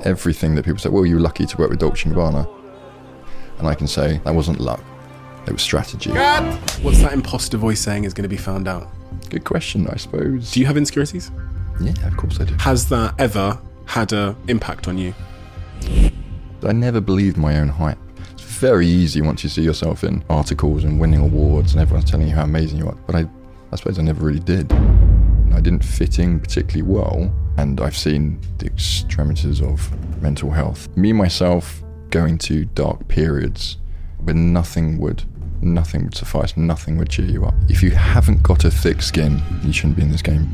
everything that people say, well, you were lucky to work with Dolce & Gabbana. And I can say, that wasn't luck. It was strategy. What's that imposter voice saying is going to be found out? Good question, I suppose. Do you have insecurities? Yeah, of course I do. Has that ever had an impact on you? I never believed my own hype. It's very easy once you see yourself in articles and winning awards and everyone's telling you how amazing you are. But I suppose I never really did. I didn't fit in particularly well, and I've seen the extremities of mental health. Me, myself, going to dark periods where nothing would suffice, nothing would cheer you up. If you haven't got a thick skin, you shouldn't be in this game.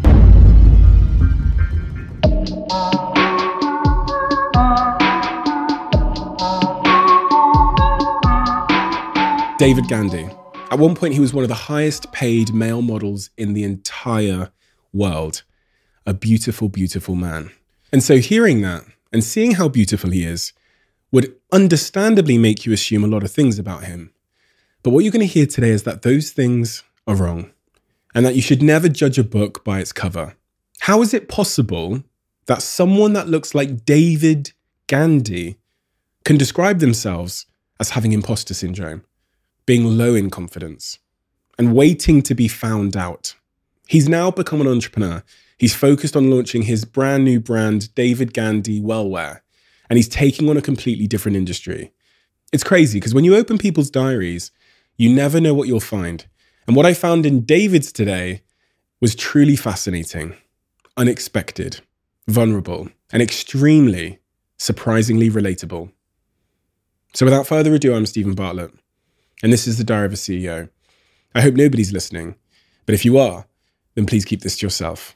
David Gandy. At one point, he was one of the highest paid male models in the entire world. A beautiful, beautiful man. And so hearing that and seeing how beautiful he is would understandably make you assume a lot of things about him. But what you're going to hear today is that those things are wrong and that you should never judge a book by its cover. How is it possible that someone that looks like David Gandy can describe themselves as having imposter syndrome, being low in confidence, and waiting to be found out? He's now become an entrepreneur. He's focused on launching his brand new brand, David Gandy Wellwear, and he's taking on a completely different industry. It's crazy because when you open people's diaries, you never know what you'll find. And what I found in David's today was truly fascinating, unexpected, vulnerable, and extremely, surprisingly relatable. So without further ado, I'm Stephen Bartlett, and this is the Diary of a CEO. I hope nobody's listening, but if you are, then please keep this to yourself.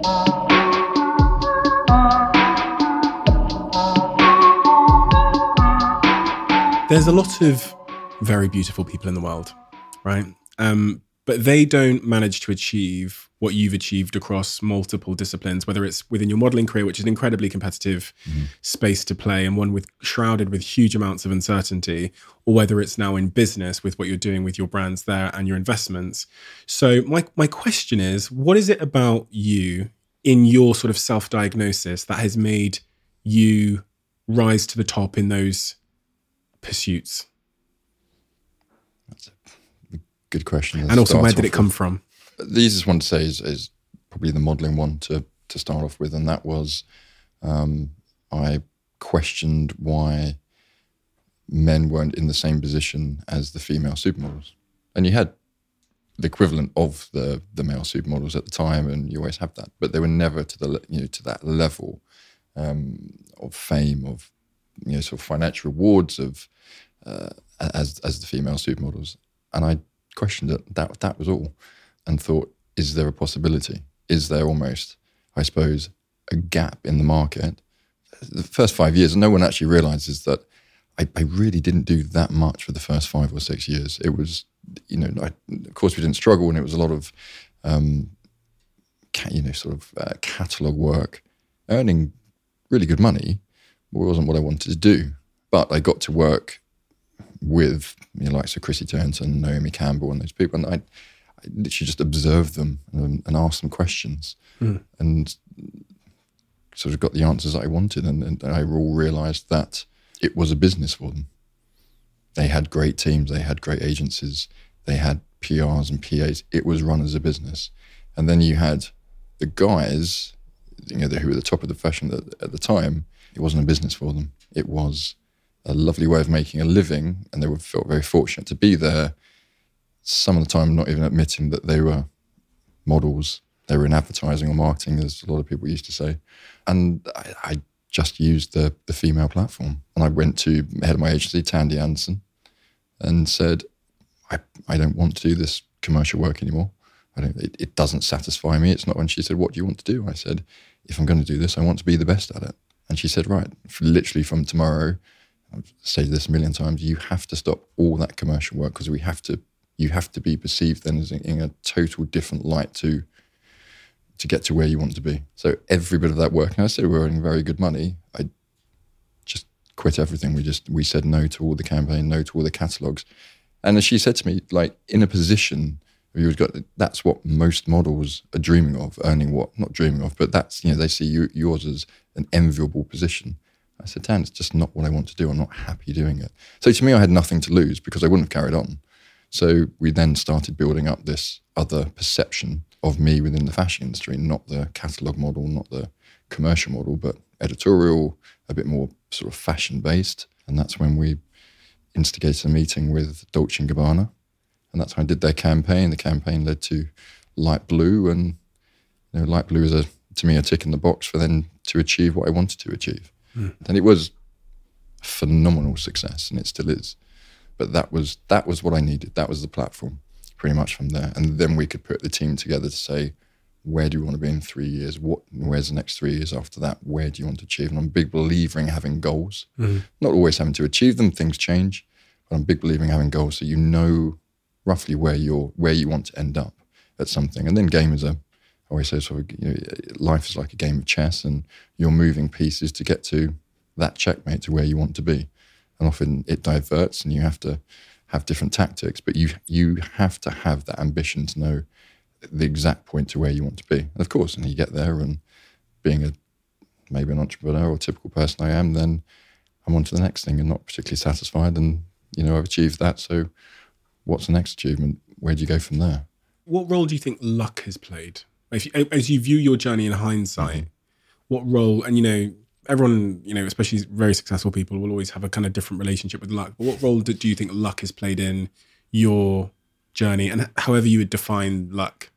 There's a lot of very beautiful people in the world, right? But they don't manage to achieve what you've achieved across multiple disciplines, whether it's within your modeling career, which is an incredibly competitive space to play and one shrouded with huge amounts of uncertainty, or whether it's now in business with what you're doing with your brands there and your investments. So my question is, what is it about you in your sort of self-diagnosis that has made you rise to the top in those pursuits? That's a good question. And also, where did it come from? The easiest one to say is probably the modelling one to start off with, and that was I questioned why men weren't in the same position as the female supermodels. And you had the equivalent of the male supermodels at the time, and you always have that, but they were never to that level of fame, of sort of financial rewards of as the female supermodels. And I questioned it. That was all, and thought, is there a possibility? Is there almost, I suppose, a gap in the market? The first 5 years, no one actually realizes that I really didn't do that much for the first 5 or 6 years. It was, of course we didn't struggle, and it was a lot of, catalogue work, earning really good money. It wasn't what I wanted to do, but I got to work with likes of Chrissy Turlington, Naomi Campbell, and those people, and I literally just observed them and asked them questions, and sort of got the answers that I wanted, and I all realised that it was a business for them. They had great teams, they had great agencies, they had PRs and PAs. It was run as a business. And then you had the guys, who were the top of the fashion at the time. It wasn't a business for them. It was a lovely way of making a living, and they felt very fortunate to be there. Some of the time not even admitting that they were models. They were in advertising or marketing, as a lot of people used to say. And I just used the female platform. And I went to the head of my agency, Tandy Anderson, and said, I don't want to do this commercial work anymore. It doesn't satisfy me. It's not. When she said, what do you want to do? I said, if I'm going to do this, I want to be the best at it. And she said, right, literally from tomorrow, I've stated this a million times, you have to stop all that commercial work, because you have to be perceived then as in a total different light to get to where you want to be. So every bit of that work, and I said we were earning very good money, I just quit everything. We said no to all the campaign, no to all the catalogues. And as she said to me, in a position where that's what most models are dreaming of, earning what, not dreaming of, but that's, they see yours as an enviable position. I said, Dan, it's just not what I want to do. I'm not happy doing it. So to me, I had nothing to lose because I wouldn't have carried on. So we then started building up this other perception of me within the fashion industry, not the catalogue model, not the commercial model, but editorial, a bit more sort of fashion-based. And that's when we instigated a meeting with Dolce & Gabbana. And that's how I did their campaign. The campaign led to Light Blue. And Light Blue is, to me, a tick in the box for then to achieve what I wanted to achieve. And it was a phenomenal success, and it still is. But that was what I needed. That was the platform, pretty much from there. And then we could put the team together to say, where do you want to be in 3 years? Where's the next 3 years after that? Where do you want to achieve? And I'm a big believer in having goals. Not always having to achieve them, things change. But I'm a big believer in having goals so you know roughly where you want to end up at something. And then I always say life is like a game of chess, and you're moving pieces to get to that checkmate to where you want to be. And often it diverts and you have to have different tactics, but you have to have that ambition to know the exact point to where you want to be. And of course, and you get there, and being maybe an entrepreneur or typical person I am, then I'm on to the next thing and not particularly satisfied. And, I've achieved that. So what's the next achievement? Where do you go from there? What role do you think luck has played? As you view your journey in hindsight, what role, and everyone, especially very successful people will always have a kind of different relationship with luck. But what role do you think luck has played in your journey, and however you would define luck?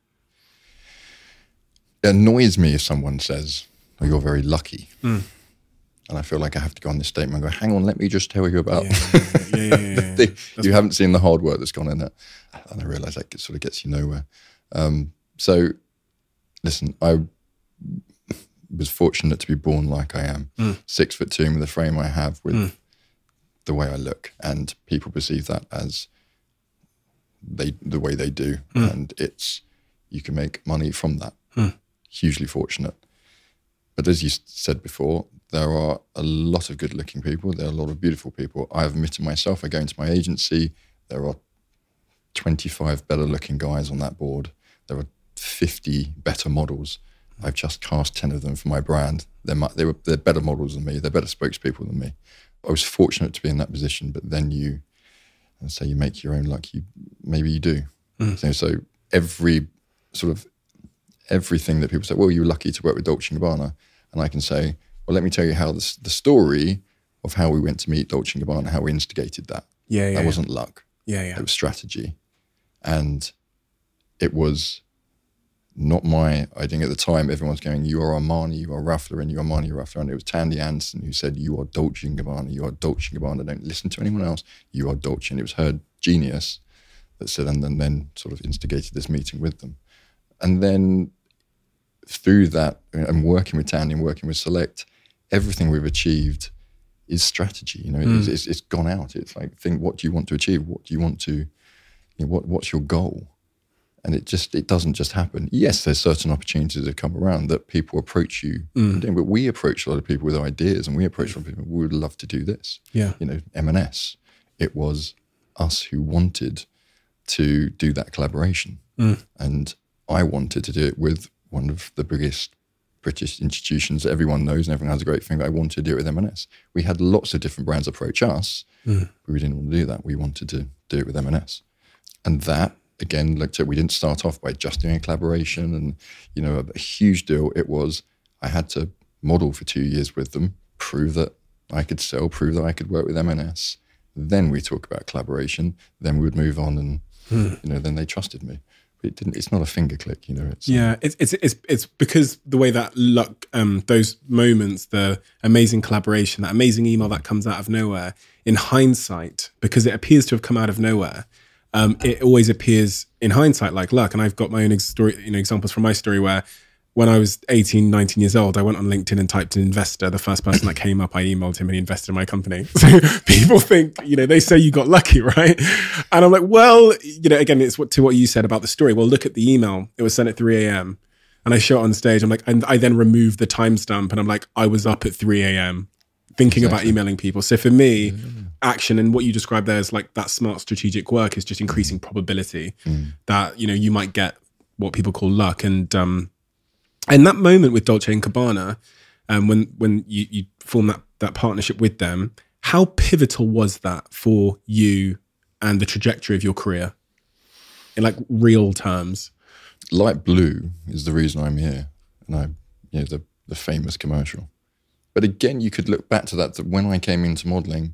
It annoys me if someone says, oh, you're very lucky. And I feel like I have to go on this statement and go, hang on, let me just tell you about you haven't seen the hard work that's gone in it. And I realise that sort of gets you nowhere. So listen, I was fortunate to be born like I am, 6'2", with the frame I have, with the way I look, and people perceive that as the way they do, and you can make money from that. Hugely fortunate. But as you said before, there are a lot of good-looking people. There are a lot of beautiful people. I've admitted myself. I go into my agency. There are 25 better-looking guys on that board. There are 50 better models. I've just cast 10 of them for my brand. They're better models than me. They're better spokespeople than me. I was fortunate to be in that position, but then you make your own luck. Maybe you do. So everything that people say, well, you were lucky to work with Dolce & Gabbana. And I can say, well, let me tell you how the story of how we went to meet Dolce & Gabbana, how we instigated that. That wasn't luck. It was strategy. And it was not my idea at the time. Everyone's going, you are Armani, you are Ralph Lauren, you are Armani, Ralph Lauren. It was Tandy Anderson who said, you are Dolce & Gabbana, you are Dolce & Gabbana. Don't listen to anyone else. You are Dolce. And it was her genius that said, and then sort of instigated this meeting with them. And then through that, and working with Tandy and working with Select, everything we've achieved is strategy. It's gone out. It's like, think, what do you want to achieve? What do you want to, what's your goal? And it doesn't just happen. Yes, there's certain opportunities that come around that people approach you, but we approach a lot of people with ideas, and we approach a lot of people, we would love to do this. M&S, it was us who wanted to do that collaboration. And I wanted to do it with one of the biggest British institutions that everyone knows and everyone has a great thing. I wanted to do it with M&S. We had lots of different brands approach us, but we didn't want to do that. We wanted to do it with M&S. And that, again, we didn't start off by just doing a collaboration and, a huge deal. It was, I had to model for 2 years with them, prove that I could sell, prove that I could work with M&S. Then we talk about collaboration. Then we would move on and, then they trusted me. It's not a finger click, It's because the way that luck, those moments, the amazing collaboration, that amazing email that comes out of nowhere, in hindsight, because it appears to have come out of nowhere, it always appears in hindsight like luck. And I've got my own examples from my story where when I was 18, 19 years old, I went on LinkedIn and typed in investor. The first person that came up, I emailed him and he invested in my company. So people think, they say you got lucky, right? And I'm like, well, again, it's to what you said about the story. Well, look at the email. It was sent at 3 a.m. And I show it on stage. I'm like, and I then remove the timestamp and I'm like, I was up at 3 a.m. thinking about emailing people. So for me, action and what you described there is like that smart strategic work is just increasing probability that, you might get what people call luck. And that moment with Dolce & Gabbana, when you form that that partnership with them. How pivotal was that for you and the trajectory of your career in like real terms? Light Blue is the reason I'm here. And the famous commercial. But again, you could look back to that when I came into modeling,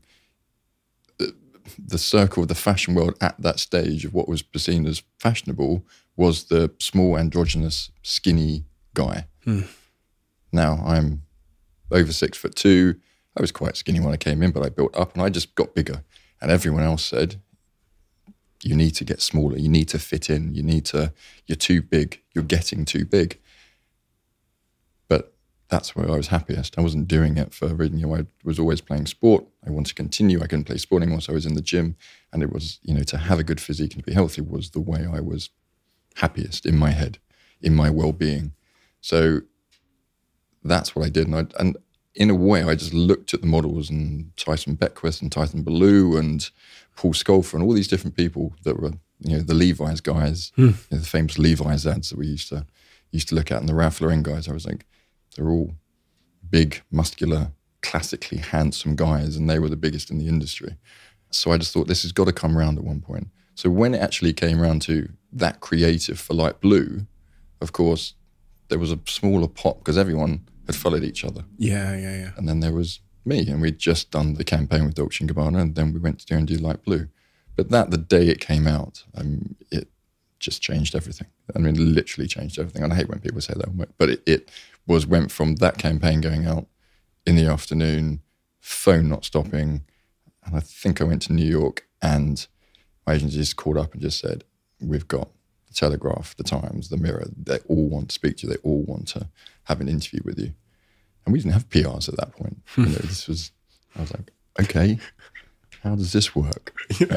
the circle of the fashion world at that stage of what was seen as fashionable was the small, androgynous, skinny guy. Now I'm over 6'2". I was quite skinny when I came in, but I built up and I just got bigger. And everyone else said, you need to get smaller. You need to fit in. You're too big. You're getting too big. But that's where I was happiest. I wasn't doing it for, I was always playing sport. I wanted to continue. I couldn't play sport anymore, so I was in the gym. And it was, to have a good physique and to be healthy was the way I was happiest in my head, in my well-being. So that's what I did. And in a way, I just looked at the models and Tyson Beckwith and Tyson Ballou and Paul Scolfer and all these different people that were, the Levi's guys, the famous Levi's ads that we used to look at, and the Ralph Lauren guys. I was like, they're all big, muscular, classically handsome guys, and they were the biggest in the industry. So I just thought this has got to come around at one point. So when it actually came around to that creative for Light Blue, of course, there was a smaller pop because everyone had followed each other. Yeah. And then there was me, and we'd just done the campaign with Dolce & Gabbana, and then we went to go and do Light Blue. But the day it came out, it just changed everything. I mean, literally changed everything. And I hate when people say that, but it went from that campaign going out in the afternoon, phone not stopping, and I think I went to New York, and my agency just called up and just said, we've got the Telegraph, the Times, the Mirror, they all want to speak to you, they all want to have an interview with you. And we didn't have PRs at that point. I was like, okay, how does this work?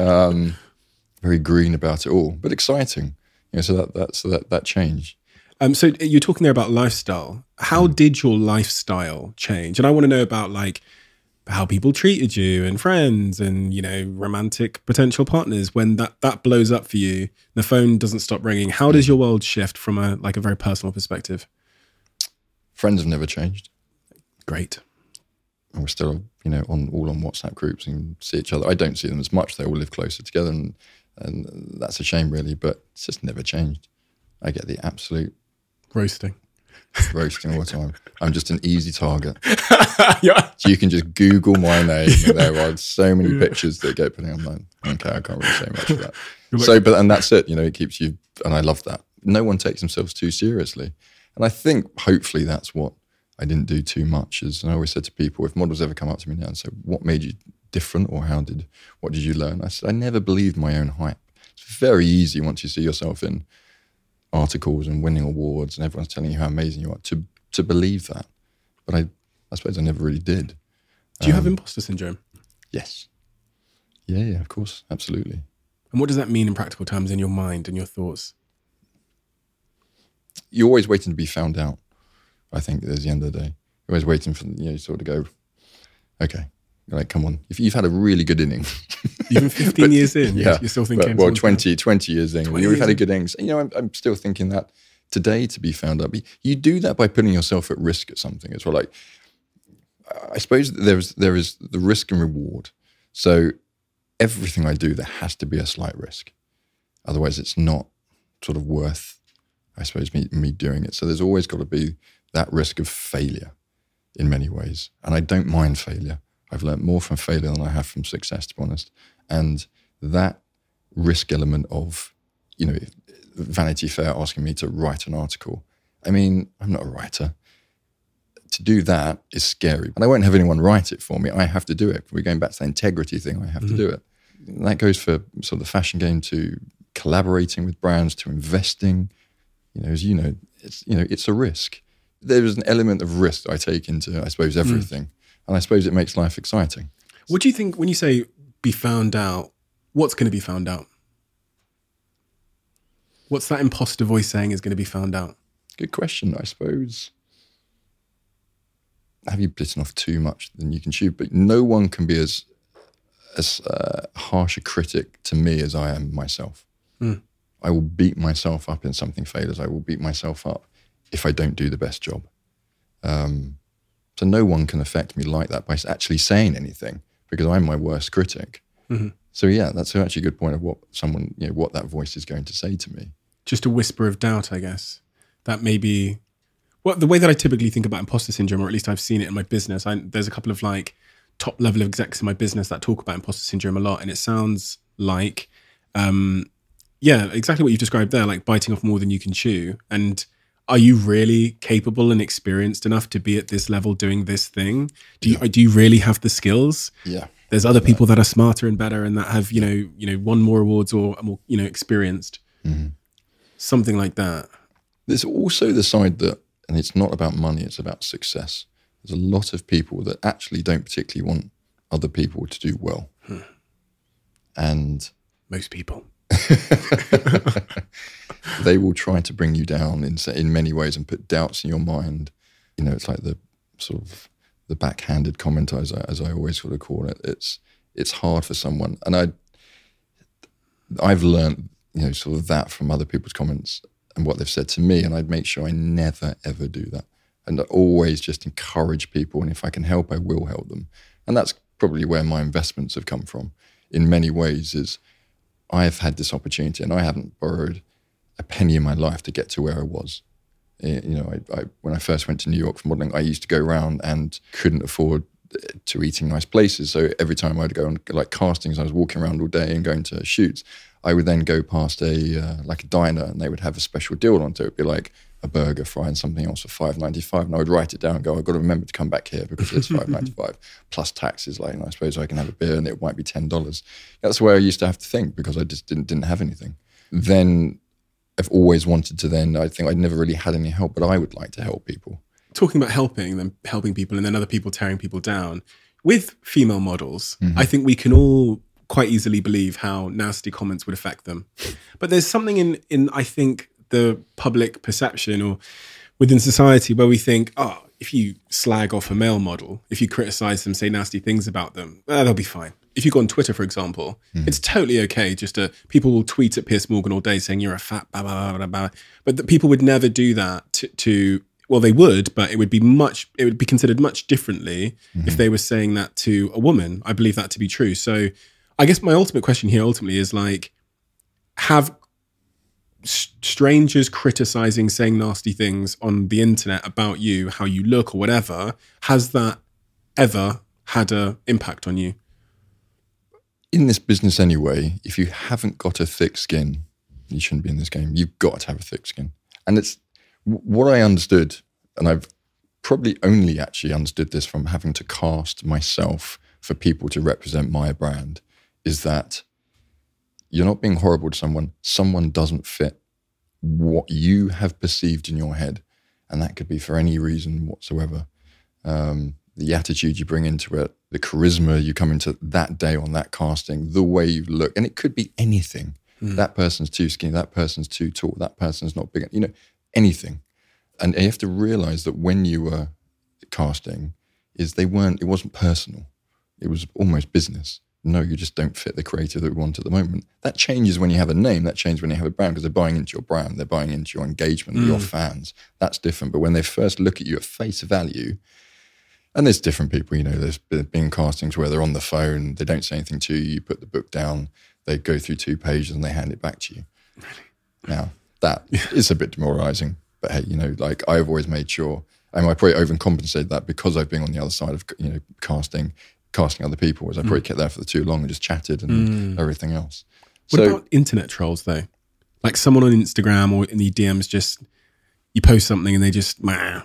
Very green about it all, but exciting. So that changed. So you're talking there about lifestyle. How did your lifestyle change? And I want to know about like how people treated you and friends and, romantic potential partners when that blows up for you, the phone doesn't stop ringing. How does your world shift from a very personal perspective? Friends have never changed. Great. And we're still, on WhatsApp groups and see each other. I don't see them as much. They all live closer together, and that's a shame, really. But it's just never changed. I get the absolute roasting all the time. I'm just an easy target. Yeah. So you can just Google my name, and there are so many pictures that get put in. I'm like, okay, I can't really say much of that. And that's it. It keeps you, and I love that. No one takes themselves too seriously. And I think hopefully that's what I didn't do too much. And I always said to people, if models ever come up to me now and say, what made you different, or what did you learn? I said, I never believed my own hype. It's very easy once you see yourself in articles and winning awards and everyone's telling you how amazing you are to believe that. But I suppose I never really did. Do you have imposter syndrome? Yes. Yeah, of course. Absolutely. And what does that mean in practical terms in your mind and your thoughts? You're always waiting to be found out, I think, at the end of the day. You're always waiting for, sort of go, okay, like, come on. If you've had a really good inning. Even 15 years in, you're still thinking. Well, 20 years in. You've had a good innings. I'm still thinking that today to be found out. You do that by putting yourself at risk at something as well. Like, I suppose there is the risk and reward. So everything I do, there has to be a slight risk. Otherwise, it's not sort of worth, I suppose, me doing it. So there's always got to be that risk of failure in many ways. And I don't mind failure. I've learned more from failure than I have from success, to be honest. And that risk element of, Vanity Fair asking me to write an article. I mean, I'm not a writer. To do that is scary. And I won't have anyone write it for me. I have to do it. We're going back to the integrity thing. I have to do it. And that goes for sort of the fashion game, to collaborating with brands, to investing. As you know, it's a risk. There is an element of risk that I take into, I suppose, everything. And I suppose it makes life exciting. What do you think when you say be found out, what's going to be found out? What's that imposter voice saying is going to be found out? Good question, I suppose. Have you bitten off too much than you can chew? But no one can be as harsh a critic to me as I am myself. I will beat myself up in something failures. I will beat myself up if I don't do the best job. So no one can affect me like that by actually saying anything, because I'm my worst critic. Mm-hmm. So yeah, that's actually a good point of what someone, what that voice is going to say to me. Just a whisper of doubt, I guess. That may be, well, the way that I typically think about imposter syndrome, or at least I've seen it in my business. There's a couple of like top level execs in my business that talk about imposter syndrome a lot. And it sounds like, exactly what you've described there, like biting off more than you can chew. And are you really capable and experienced enough to be at this level doing this thing? Do you really have the skills? Yeah. There's other people that are smarter and better and that have, won more awards or are more, experienced. Mm-hmm. Something like that. There's also the side that, and it's not about money, it's about success. There's a lot of people that actually don't particularly want other people to do well. And most people. They will try to bring you down in many ways and put doubts in your mind. It's like the sort of the backhanded comment, as I always sort of call it. It's hard for someone. And I've learned, sort of that from other people's comments and what they've said to me, and I'd make sure I never, ever do that. And I always just encourage people, and if I can help, I will help them. And that's probably where my investments have come from in many ways, is I've had this opportunity and I haven't borrowed a penny in my life to get to where I was. When I first went to New York for modeling, I used to go around and couldn't afford to eat in nice places. So every time I'd go on like castings, I was walking around all day and going to shoots. I would then go past a diner and they would have a special deal on. So it'd be like a burger, fry and something else for $5.95. And I would write it down and go, I've got to remember to come back here because it's $5.95 plus taxes. Like, I suppose I can have a beer and it might be $10. That's where I used to have to think because I just didn't have anything. Then I've always wanted to I think I'd never really had any help, but I would like to help people. Talking about helping people and then other people tearing people down. With female models, I think we can all quite easily believe how nasty comments would affect them. But there's something in I think, the public perception or within society where we think, if you slag off a male model, if you criticize them, say nasty things about them, they'll be fine. If you go on Twitter, for example, it's totally okay. People will tweet at Piers Morgan all day saying you're a fat blah, blah, blah, blah. But people would never do that to well, they would, but it would be considered much differently if they were saying that to a woman. I believe that to be true. So I guess my ultimate question here ultimately is like, have strangers criticizing, saying nasty things on the internet about you, how you look or whatever, has that ever had an impact on you? In this business anyway, if you haven't got a thick skin, you shouldn't be in this game. You've got to have a thick skin. And it's what I understood, and I've probably only actually understood this from having to cast myself for people to represent my brand, is that you're not being horrible to someone. Someone doesn't fit what you have perceived in your head. And that could be for any reason whatsoever. The attitude you bring into it, the charisma you come into that day on that casting, the way you look, and it could be anything. That person's too skinny, that person's too tall, that person's not big, anything. And you have to realize that when you were casting, it wasn't personal. It was almost business. No, you just don't fit the creative that we want at the moment. That changes when you have a name. That changes when you have a brand because they're buying into your brand. They're buying into your engagement with your fans. That's different. But when they first look at you at face value, and there's different people, there's been castings where they're on the phone, they don't say anything to you, you put the book down, they go through 2 pages and they hand it back to you. Really? Now, that is a bit demoralizing. But hey, I've always made sure, and I probably overcompensated that because I've been on the other side of, casting other people, as I probably kept there for too long and just chatted and everything else. What about internet trolls though? Like someone on Instagram or in the DMs, just you post something and they just, no?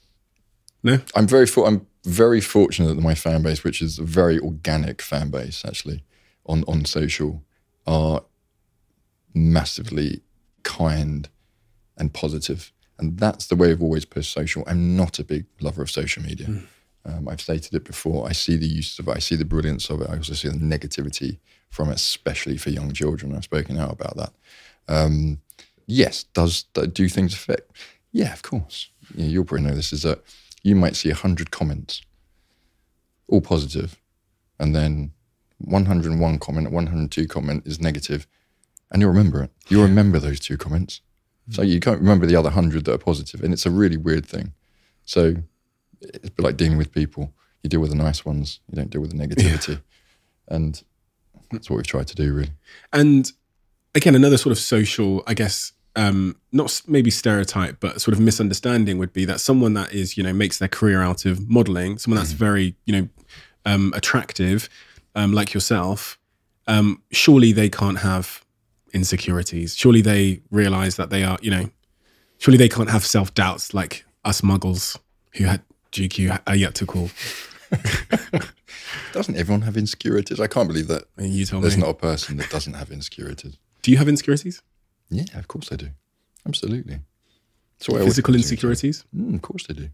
I'm very fortunate that my fan base, which is a very organic fan base actually on social, are massively kind and positive. And that's the way I've always pushed social. I'm not a big lover of social media. I've stated it before. I see the use of it. I see the brilliance of it. I also see the negativity from it, especially for young children. I've spoken out about that. Yes, do things affect? Yeah, of course. You'll probably know this, is that you might see 100 comments, all positive, and then 101 comment, 102 comment is negative, and you'll remember it. You'll remember those 2 comments. So you can't remember the other 100 that are positive, and it's a really weird thing. So it's a bit like dealing with people. You deal with the nice ones, you don't deal with the negativity. And that's what we've tried to do, really. And again, another sort of social, I guess, not maybe stereotype, but sort of misunderstanding would be that someone that is, makes their career out of modeling, someone that's very, attractive, like yourself, surely they can't have insecurities. Surely they realize that they are, surely they can't have self-doubts like us muggles who had GQ are yet to call. Doesn't everyone have insecurities? I can't believe that You tell there's me. not a person that doesn't have insecurities. Do you have insecurities? Yeah, of course I do. Absolutely. That's what I always Physical do. insecurities? Of course I do.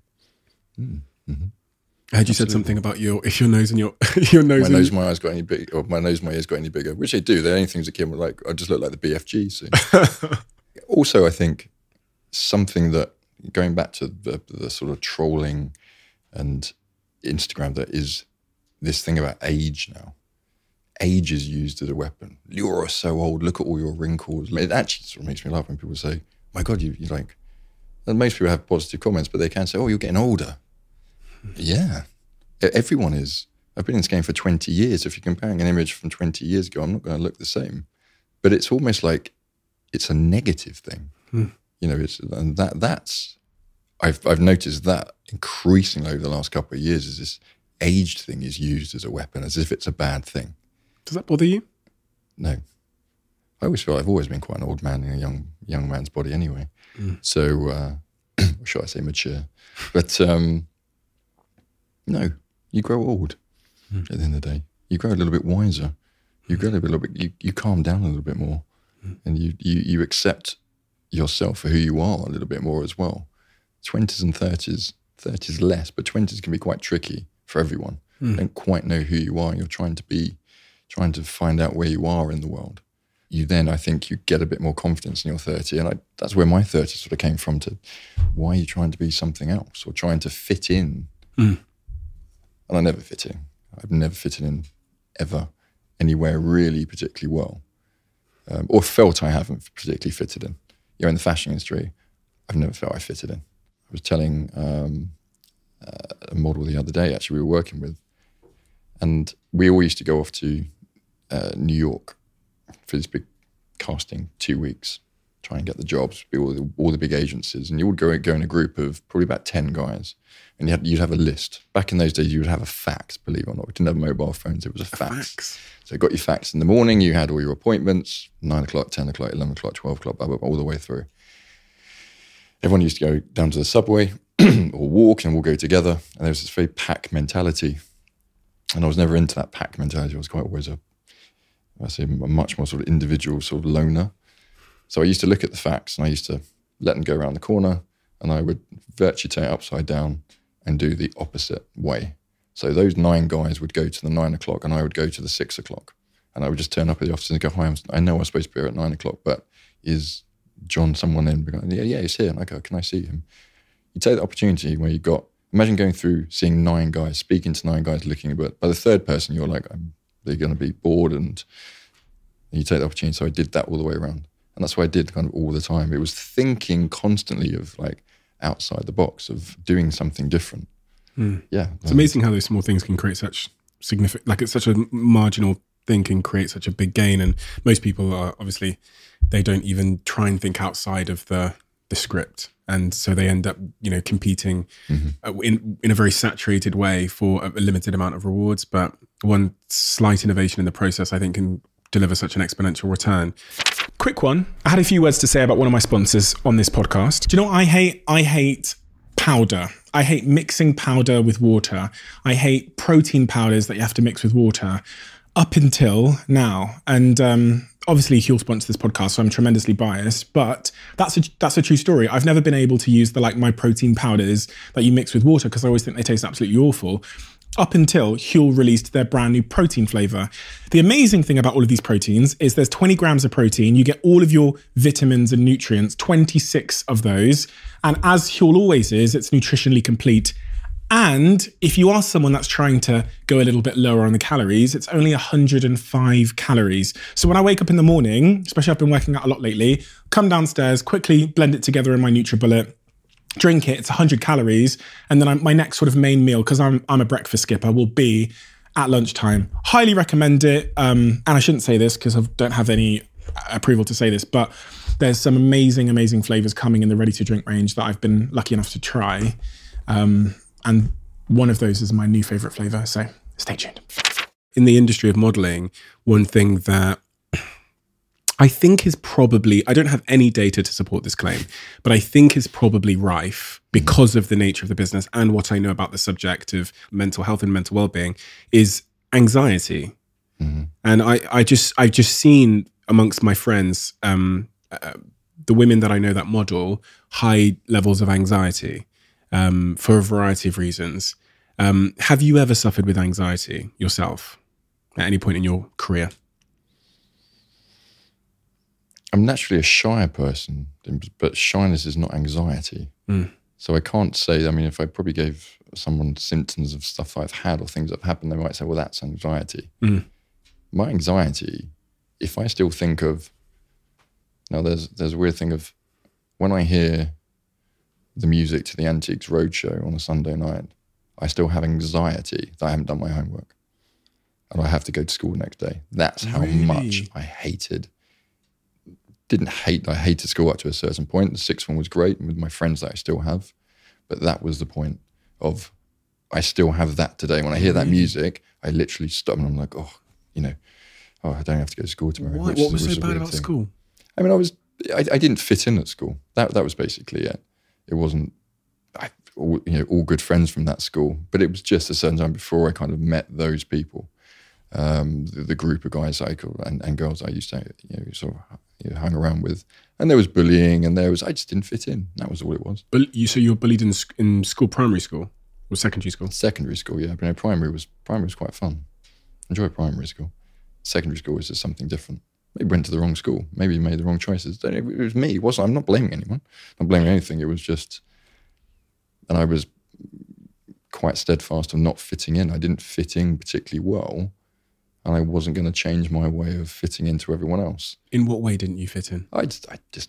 I heard you said something about your nose and your nose. My nose, my eyes got any big, or my nose, my ears got any bigger, which they do. They're only things that came like, I just look like the BFG. So. Also, I think something that, going back to the sort of trolling and Instagram, that is this thing about age now. Age is used as a weapon. You're so old, look at all your wrinkles. It actually sort of makes me laugh when people say, my God, you like, and most people have positive comments, but they can say, oh, you're getting older. Yeah, everyone is. I've been in this game for 20 years. If you're comparing an image from 20 years ago, I'm not going to look the same. But it's almost like it's a negative thing. And that's I've noticed that increasingly over the last couple of years, is this aged thing is used as a weapon, as if it's a bad thing. Does that bother you? No. I always feel I've always been quite an old man in a young man's body anyway. So, or should I say mature? But no, you grow old at the end of the day. You grow a little bit wiser. You grow a little bit, you calm down a little bit more. And you accept yourself for who you are a little bit more as well. 20s and 30s less, but 20s can be quite tricky for everyone. You don't quite know who you are. You're trying to find out where you are in the world. You then, I think, you get a bit more confidence in your 30. And that's where my 30 sort of came from, to why are you trying to be something else or trying to fit in? And I never fit in. I've never fitted in ever anywhere really particularly well. Or felt I haven't particularly fitted in. In the fashion industry, I've never felt I fitted in. I was telling a model the other day, actually, we were working with, and we all used to go off to New York for this big casting, 2 weeks, try and get the jobs, be all the big agencies, and you would go in a group of probably about 10 guys, and you'd have a list. Back in those days, you would have a fax, believe it or not. We didn't have mobile phones, it was a fax. So you got your fax in the morning, you had all your appointments, 9 o'clock, 10 o'clock, 11 o'clock, 12 o'clock, blah, blah, blah, all the way through. Everyone used to go down to the subway or walk, and we'll go together. And there was this very pack mentality. And I was never into that pack mentality. I was quite always a much more sort of individual sort of loner. So I used to look at the facts, and I used to let them go around the corner, and I would virtually turn it upside down and do the opposite way. So those 9 guys would go to the 9 o'clock, and I would go to the 6 o'clock. And I would just turn up at the office and go, hi, I know I'm supposed to be here at 9 o'clock, but is John someone in? Yeah, he's here. And I go, can I see him? You take the opportunity where you've got, imagine going through, seeing 9 guys, speaking to 9 guys, looking, but by the third person, you're like, they're going to be bored, and you take the opportunity. So I did that all the way around. And that's what I did kind of all the time. It was thinking constantly of like outside the box, of doing something different. Yeah. It's amazing how those small things can create such significant, like it's such a marginal thing can create such a big gain. And most people are obviously, they don't even try and think outside of the script. And so they end up, competing in a very saturated way for a limited amount of rewards. But one slight innovation in the process, I think, can deliver such an exponential return. Quick one. I had a few words to say about one of my sponsors on this podcast. Do you know what I hate? I hate powder. I hate mixing powder with water. I hate protein powders that you have to mix with water up until now. And obviously Huel sponsors this podcast, so I'm tremendously biased, but that's a true story. I've never been able to use my protein powders that you mix with water, because I always think they taste absolutely awful. Up until Huel released their brand new protein flavor. The amazing thing about all of these proteins is there's 20 grams of protein. You get all of your vitamins and nutrients, 26 of those. And as Huel always is, it's nutritionally complete. And if you are someone that's trying to go a little bit lower on the calories, it's only 105 calories. So when I wake up in the morning, especially I've been working out a lot lately, come downstairs, quickly blend it together in my NutriBullet, drink it. It's 100 calories. And then my next sort of main meal, because I'm a breakfast skipper, will be at lunchtime. Highly recommend it. And I shouldn't say this because I don't have any approval to say this, but there's some amazing, amazing flavors coming in the ready to drink range that I've been lucky enough to try. And one of those is my new favorite flavor. So stay tuned. In the industry of modeling, one thing that I think is probably, I don't have any data to support this claim, but I think is probably rife because of the nature of the business and what I know about the subject of mental health and mental well-being is anxiety. Mm-hmm. And I've just seen amongst my friends, the women that I know that model, high levels of anxiety for a variety of reasons. Have you ever suffered with anxiety yourself at any point in your career? I'm naturally a shy person, but shyness is not anxiety. So I can't say, I mean, if I probably gave someone symptoms of stuff I've had or things that have happened, they might say, well, that's anxiety. My anxiety, if I still think of, now there's a weird thing of when I hear the music to the Antiques Roadshow on a Sunday night, I still have anxiety that I haven't done my homework and I have to go to school the next day. That's how much I hated. I hated school up to a certain point. The sixth one was great with my friends that I still have, but that was the point of, I still have that today. When I hear that music, I literally stop and I'm like, I don't have to go to school tomorrow. What was so bad about school? I mean, I didn't fit in at school. That was basically it. It wasn't, all good friends from that school, but it was just a certain time before I kind of met those people. The group of guys and girls I used to sort of hang around with, and there was bullying, and I just didn't fit in. That was all it was. So you were bullied in school, primary school or secondary school? Secondary school, yeah. But primary was quite fun. Enjoyed primary school. Secondary school was just something different. Maybe went to the wrong school. Maybe made the wrong choices. It was me. It wasn't. I'm not blaming anyone. I'm not blaming anything. It was just, and I was quite steadfast of not fitting in. I didn't fit in particularly well. And I wasn't going to change my way of fitting into everyone else. In what way didn't you fit in? I just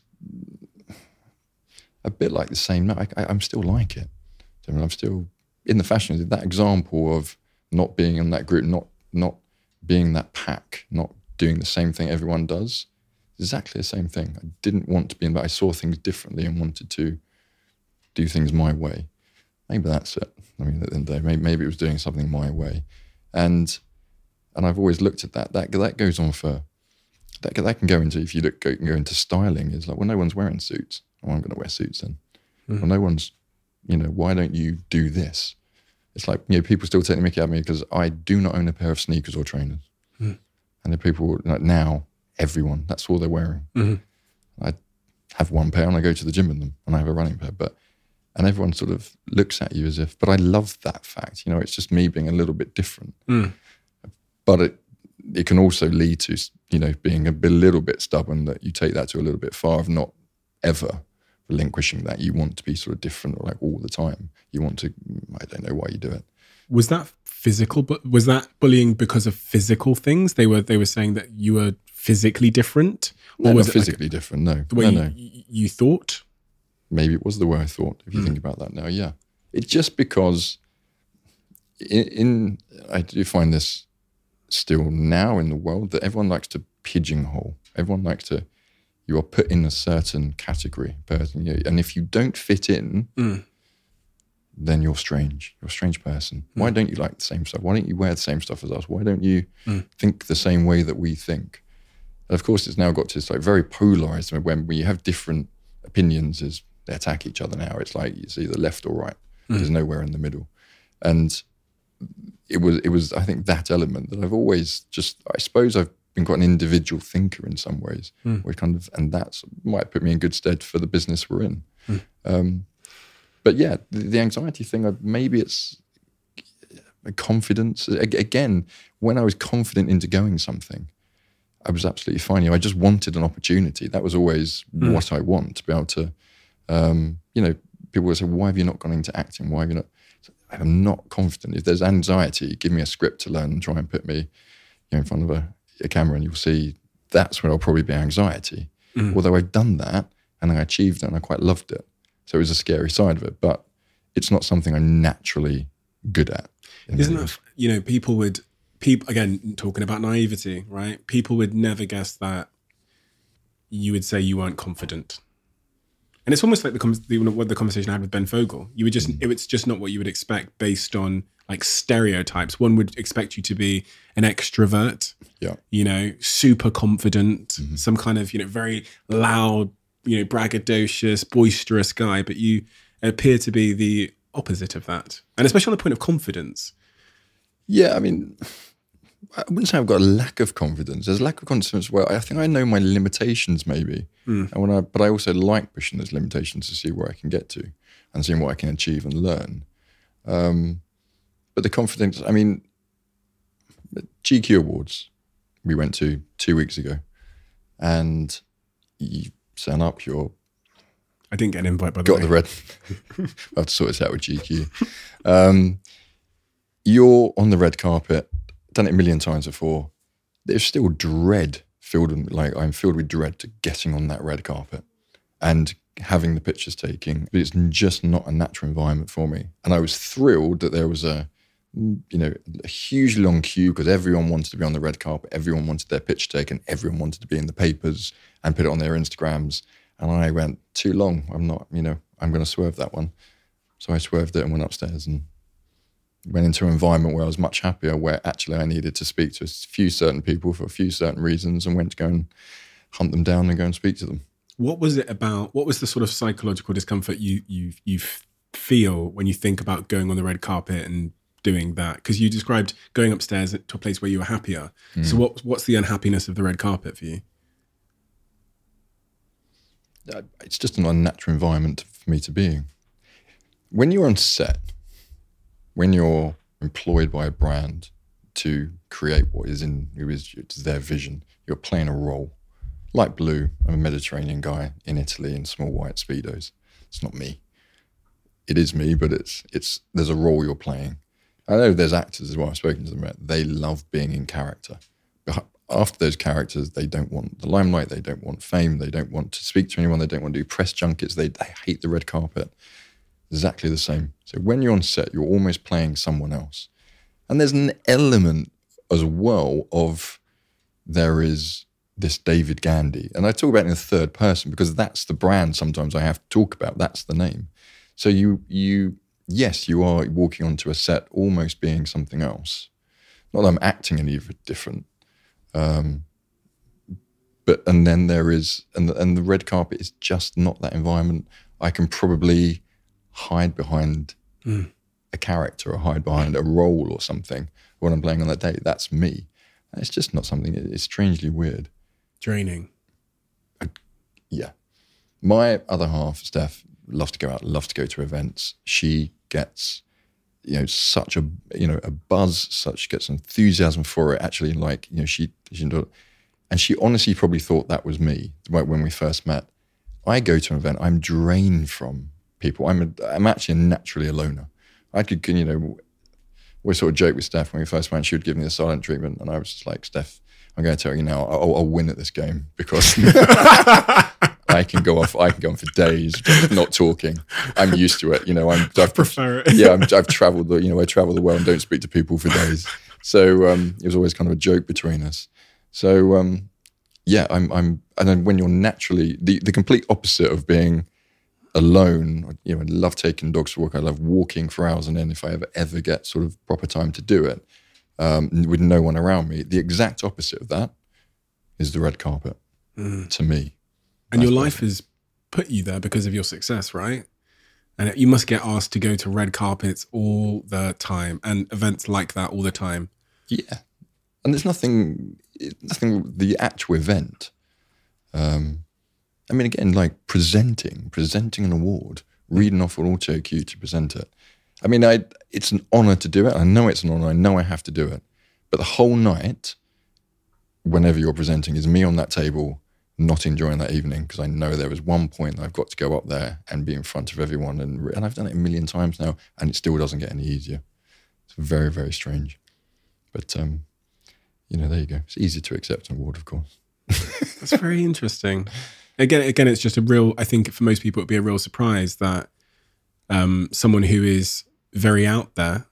a bit like the same. I'm still like it. I mean, I'm still in the fashion. That example of not being in that group, not being that pack, not doing the same thing everyone does. Exactly the same thing. I didn't want to be in that. I saw things differently and wanted to do things my way. Maybe that's it. I mean, at the end of the day, maybe it was doing something my way, and I've always looked at that. That goes on for that can go into, if you go into styling, is like, well, no one's wearing suits. Well, I'm going to wear suits then. Mm-hmm. Well, no one's, why don't you do this? It's like, people still take the mickey out of me because I do not own a pair of sneakers or trainers. Mm-hmm. And the people, like now, everyone, that's all they're wearing. Mm-hmm. I have one pair and I go to the gym in them, and I have a running pair, and everyone sort of looks at you as if, but I love that fact. It's just me being a little bit different. Mm. But it can also lead to, being a little bit stubborn, that you take that to a little bit far of not ever relinquishing that. You want to be sort of different, like all the time. You want to, I don't know why you do it. Was that physical? But was that bullying because of physical things? They were saying that you were physically different? Or no, was it physically different, no. The way you thought? Maybe it was the way I thought, if you think about that now, yeah. It's just because I do find this still now in the world, that everyone likes to pigeonhole. Everyone likes to, you are put in a certain category person, and if you don't fit in, then you're strange. You're a strange person. Why don't you like the same stuff? Why don't you wear the same stuff as us? Why don't you think the same way that we think? And of course, it's now got to this very polarized, when we have different opinions, they attack each other now. It's like it's either left or right. There's nowhere in the middle. And it was I think that element that I've always I suppose I've been quite an individual thinker in some ways, and that's might put me in good stead for the business we're in. But yeah, the anxiety thing, maybe it's a confidence. Again, when I was confident into going something, I was absolutely fine. I just wanted an opportunity. That was always what I want, to be able to, people would say, why have you not gone into acting? Why have you not? I'm not confident. If there's anxiety, give me a script to learn and try and put me in front of a camera, and you'll see that's where I'll probably be anxiety. Although I've done that and I achieved it and I quite loved it. So it was a scary side of it, but it's not something I'm naturally good at. Isn't that, people again, talking about naivety, right? People would never guess that you would say you weren't confident. And it's almost like the conversation I had with Ben Fogle. You would it's just not what you would expect based on like stereotypes. One would expect you to be an extrovert, super confident, some kind of, very loud, braggadocious, boisterous guy, but you appear to be the opposite of that. And especially on the point of confidence. Yeah, I mean, I wouldn't say I've got a lack of confidence. There's a lack of confidence where I think I know my limitations maybe. But I also like pushing those limitations to see where I can get to and seeing what I can achieve and learn. But the confidence, I mean, GQ Awards we went to 2 weeks ago, and you sign up, I didn't get an invite, by the way. Got the red. I have to sort this out with GQ. You're on the red carpet, done it a million times before. There's still dread I'm filled with dread to getting on that red carpet and having the pictures taken. It's just not a natural environment for me. And I was thrilled that there was a huge long queue because everyone wanted to be on the red carpet. Everyone wanted their picture taken. Everyone wanted to be in the papers and put it on their Instagrams. And I went, too long. I'm not, I'm going to swerve that one. So I swerved it and went upstairs and went into an environment where I was much happier, where actually I needed to speak to a few certain people for a few certain reasons, and went to go and hunt them down and go and speak to them. What was it about? What was the sort of psychological discomfort you feel when you think about going on the red carpet and doing that? Because you described going upstairs to a place where you were happier. So what's the unhappiness of the red carpet for you? It's just an unnatural environment for me to be in. When you're on set, when you're employed by a brand to create what is their vision, you're playing a role. Like Blue, I'm a Mediterranean guy in Italy in small white Speedos. It's not me. It is me, but there's a role you're playing. I know there's actors as well, I've spoken to them about, they love being in character. But after those characters, they don't want the limelight, they don't want fame, they don't want to speak to anyone, they don't want to do press junkets, they hate the red carpet. Exactly the same. So when you're on set, you're almost playing someone else. And there's an element as well of there is this David Gandy. And I talk about it in the third person because that's the brand sometimes I have to talk about. That's the name. So yes, you are walking onto a set almost being something else. Not that I'm acting any different. And then there is, and the red carpet is just not that environment. I can probably hide behind a character or hide behind a role or something when I'm playing on that day. That's me. And it's just not something, it's strangely weird. Draining. Yeah. My other half, Steph, loves to go out, loves to go to events. She gets, such a buzz, gets enthusiasm for it. Actually, she and she honestly probably thought that was me when we first met. I go to an event, I'm drained from people. I'm actually naturally a loner. I could, we sort of joke with Steph when we first met. She would give me the silent treatment, and I was just like, Steph, I'm going to tell you now, I'll win at this game because I can go on for days not talking. I'm used to it. I prefer it. Yeah, I've traveled I travel the world and don't speak to people for days. So it was always kind of a joke between us. So and then when you're naturally the complete opposite of being alone, I love taking dogs for walk. I love walking for hours, and then if I ever get sort of proper time to do it, with no one around me, the exact opposite of that is the red carpet to me. And your life has put you there because of your success, right? And you must get asked to go to red carpets all the time and events like that all the time. Yeah. And there's nothing, the actual event. Again, like presenting an award, reading off an auto cue to present it. It's an honor to do it. I know it's an honor. I know I have to do it. But the whole night, whenever you're presenting, is me on that table, not enjoying that evening because I know there was one point that I've got to go up there and be in front of everyone. And I've done it a million times now, and it still doesn't get any easier. It's very, very strange. But, there you go. It's easy to accept an award, of course. That's very interesting. Again, it's just I think for most people, it'd be a real surprise that someone who is very out there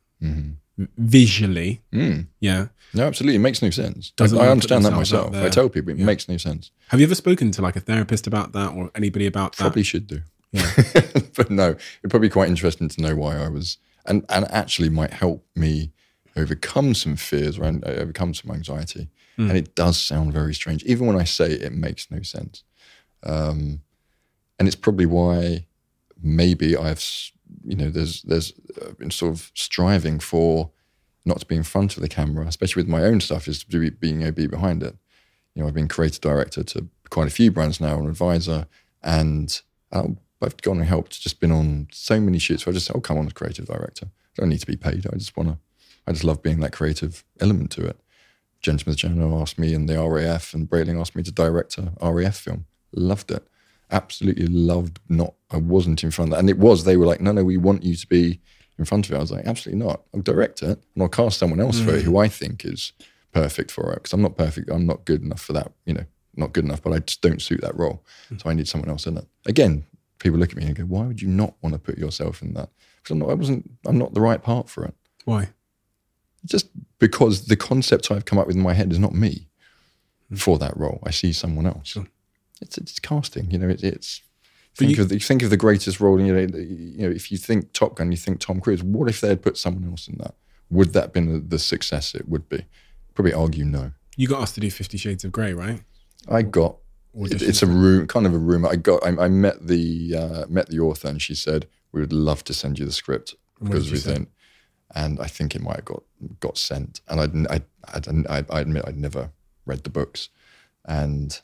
visually, yeah. No, absolutely. It makes no sense. Doesn't I wanna understand put that themselves out myself. there. I tell people it makes no sense. Have you ever spoken to like a therapist about that or anybody about that? Probably should do. Yeah. But no, it'd probably be quite interesting to know why I was, and actually might help me overcome some fears or overcome some anxiety. And it does sound very strange. Even when I say it, it makes no sense. And it's probably why maybe I've, there's been sort of striving for not to be in front of the camera, especially with my own stuff, is to be behind it. I've been creative director to quite a few brands now, an advisor, and I've gone and helped, just been on so many shoots where I just say, come on as creative director. I don't need to be paid. I just love being that creative element to it. Gentleman's Journal asked me, and the RAF and Breitling asked me to direct a RAF film. Loved it. Absolutely loved I wasn't in front of that. And they were like, no, we want you to be in front of it. I was like, absolutely not. I'll direct it and I'll cast someone else for it who I think is perfect for it. Because I'm not perfect. I'm not good enough for that, not good enough, but I just don't suit that role. So I need someone else in it. Again, people look at me and go, why would you not want to put yourself in that? Because I'm not the right part for it. Why? Just because the concept I've come up with in my head is not me for that role. I see someone else. Sure. It's casting, it's think of the greatest role, if you think Top Gun, you think Tom Cruise. What if they had put someone else in that? Would that have been the success it would be? Probably argue no. You got asked to do 50 Shades of Grey, right? I got, it's a room, kind of a rumor. I met the author and she said, we would love to send you the script because we think, and I think it might have got sent. And I admit I'd never read the books. And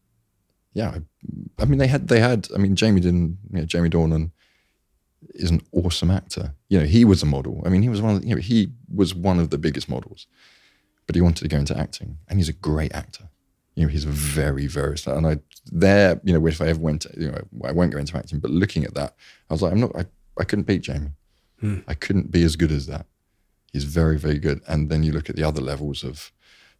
yeah, they had. Jamie Dornan is an awesome actor. He was a model. He was he was one of the biggest models, but he wanted to go into acting, and he's a great actor. He's very, very. And if I ever went, I won't go into acting. But looking at that, I was like, I couldn't beat Jamie. I couldn't be as good as that. He's very, very good. And then you look at the other levels of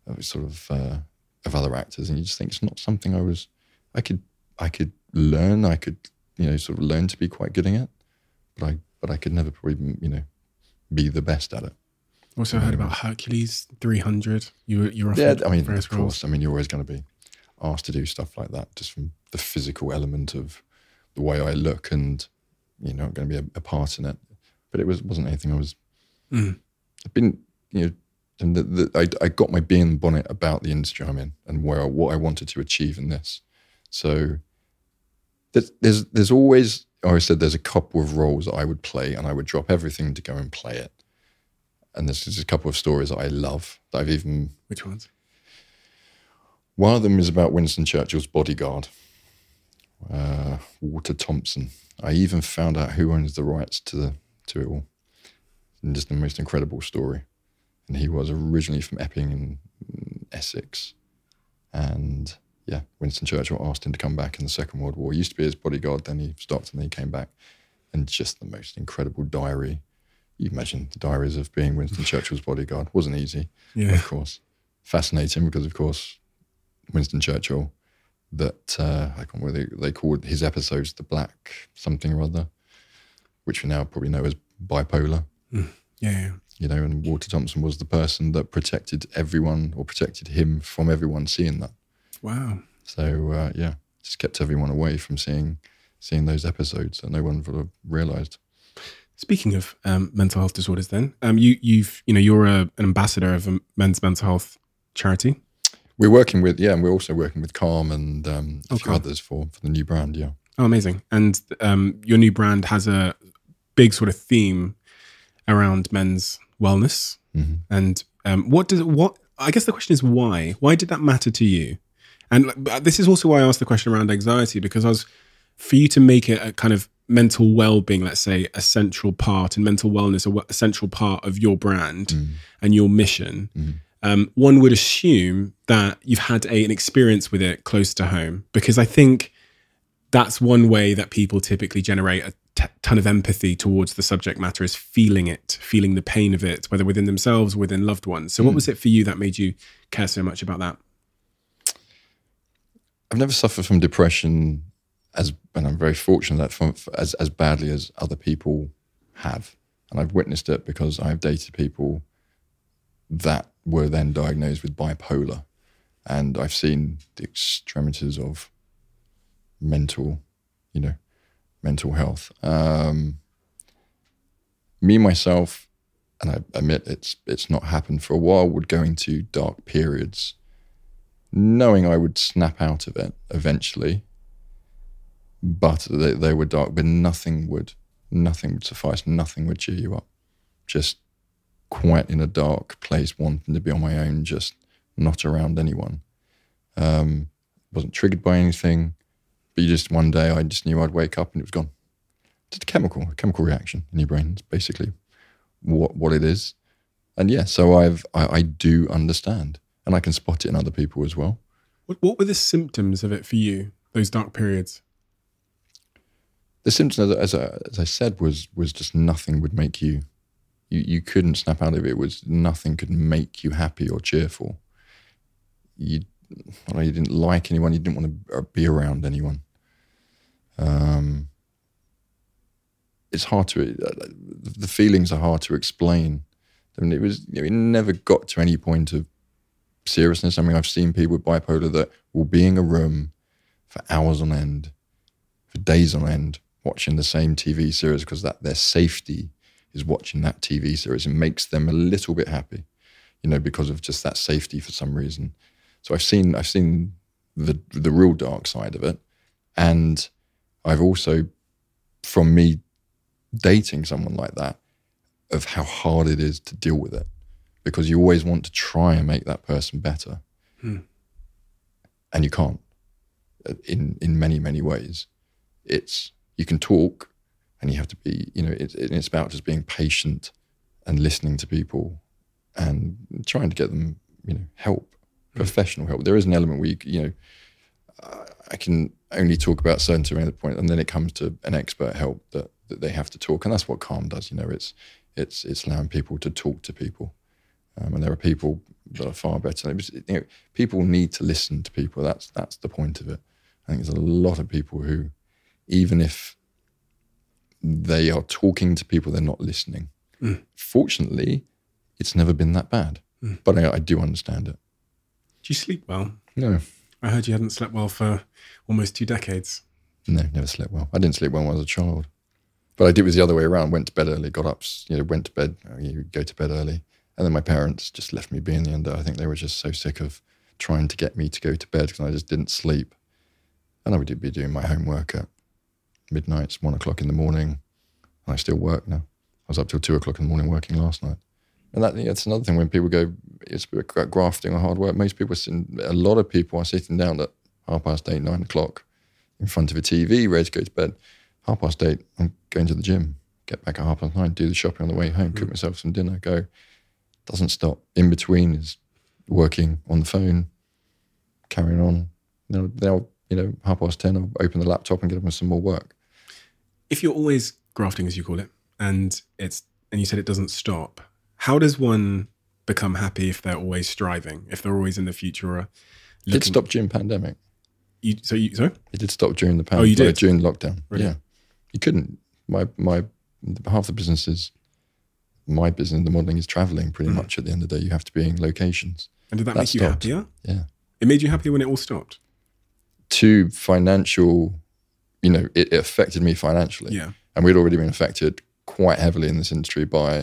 other actors, and you just think it's not something I could learn. I could, sort of learn to be quite good at it, but I could never probably, be the best at it. Also heard about Hercules 300. You're offered of course. You're always going to be asked to do stuff like that, just from the physical element of the way I look, and I'm going to be a part in it. But it wasn't anything I was. I've been, and I got my bee in the bonnet about the industry I'm in and what I wanted to achieve in this. So there's always, I always said there's a couple of roles that I would play, and I would drop everything to go and play it. And there's just a couple of stories that I love that I've even. Which ones? One of them is about Winston Churchill's bodyguard, Walter Thompson. I even found out who owns the rights to it all. And just the most incredible story. And he was originally from Epping in Essex. And yeah, Winston Churchill asked him to come back in the Second World War. He used to be his bodyguard, then he stopped and then he came back. And just the most incredible diary. You imagine the diaries of being Winston Churchill's bodyguard. Wasn't easy, of course. Fascinating because, of course, Winston Churchill, that I can't remember what they called his episodes, the Black something or other, which we now probably know as bipolar. Yeah. And Walter Thompson was the person that protected everyone, or protected him from everyone seeing that. Wow. So just kept everyone away from seeing those episodes that no one would have realised. Speaking of mental health disorders, then you're an ambassador of a men's mental health charity. We're working with and we're also working with Calm and a few others for the new brand. Yeah. Oh, amazing! And your new brand has a big sort of theme around men's wellness. And what? I guess the question is why? Why did that matter to you? And this is also why I asked the question around anxiety, because for you to make it a kind of mental well-being, let's say, a central part, and mental wellness a central part of your brand and your mission, one would assume that you've had an experience with it close to home, because I think that's one way that people typically generate a ton of empathy towards the subject matter, is feeling the pain of it, whether within themselves or within loved ones. So what was it for you that made you care so much about that? I've never suffered from depression and I'm very fortunate that as badly as other people have. And I've witnessed it because I've dated people that were then diagnosed with bipolar. And I've seen the extremities of mental health. Me, myself, and I admit it's not happened for a while, would go into dark periods, knowing I would snap out of it eventually. But they were dark, but nothing would suffice. Nothing would cheer you up. Just quite in a dark place, wanting to be on my own, just not around anyone. Wasn't triggered by anything, but just one day I just knew I'd wake up and it was gone. Just a chemical reaction in your brain. It's basically what it is. And yeah, so I do understand, and I can spot it in other people as well. What were the symptoms of it for you, those dark periods? The symptoms, as I said, was just nothing would make you couldn't snap out of it. Nothing could make you happy or cheerful. You didn't like anyone. You didn't want to be around anyone. It's hard to, the feelings are hard to explain. I mean, it never got to any point of seriousness. I mean, I've seen people with bipolar that will be in a room for hours on end, for days on end, watching the same TV series because their safety is watching that TV series. It makes them a little bit happy, because of just that safety for some reason. So I've seen the real dark side of it, and I've also, from me dating someone like that, of how hard it is to deal with it, because you always want to try and make that person better, and you can't. In many ways, you can talk, and you have to be, it's about just being patient and listening to people and trying to get them, help, professional help. There is an element where I can only talk about certain to the point, and then it comes to an expert help that they have to talk, and that's what Calm does. It's allowing people to talk to people, and there are people that are far better. People need to listen to people. That's the point of it. I think there's a lot of people who, even if they are talking to people, they're not listening. Fortunately, it's never been that bad, but I do understand it. Do you sleep well? No. I heard you hadn't slept well for almost 2 decades. No, never slept well. I didn't sleep well when I was a child. But I did it the other way around. Went to bed early, got up, went to bed, go to bed early. And then my parents just left me be in the end. I think they were just so sick of trying to get me to go to bed because I just didn't sleep. And I would be doing my homework at midnight, 1 o'clock in the morning. And I still work now. I was up till 2 o'clock in the morning working last night. And that's another thing when people go, it's about grafting or hard work. A lot of people are sitting down at 8:30, 9 o'clock in front of a TV, ready to go to bed. 8:30, I'm going to the gym, get back at 9:30, do the shopping on the way home, cook myself some dinner, go. Doesn't stop. In between is working on the phone, carrying on. Now 10:30, I'll open the laptop and get up with some more work. If you're always grafting, as you call it, and you said it doesn't stop, how does one become happy if they're always striving, if they're always in the future? It did stop during pandemic. Sorry? It did stop during the pandemic. Oh, you did? During lockdown. Really? Yeah. You couldn't. Half the businesses, my business, the modelling is travelling pretty much at the end of the day. You have to be in locations. And did that make you happier? Yeah. It made you happy when it all stopped? To financial, it affected me financially. Yeah. And we'd already been affected quite heavily in this industry by,